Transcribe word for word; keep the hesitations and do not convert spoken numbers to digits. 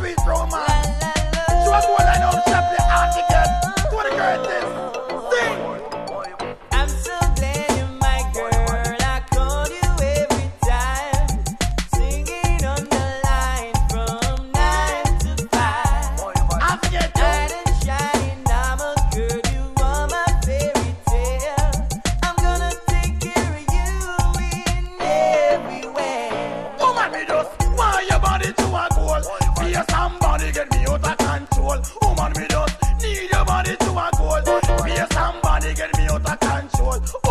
sweet romance. Show a goal line up, shop your heart again. To the greatest. Sing. I'm so glad you're my girl. I call you every time. Singing on the line from nine to five. I forget you. Night and shining diamond, girl, you are my fairy tale. I'm gonna take care of you in everywhere. Woman, me just want your body to a goal. Be a somebody get me out of control. Woman, me just need your body to a goal. Be a somebody get me out of control.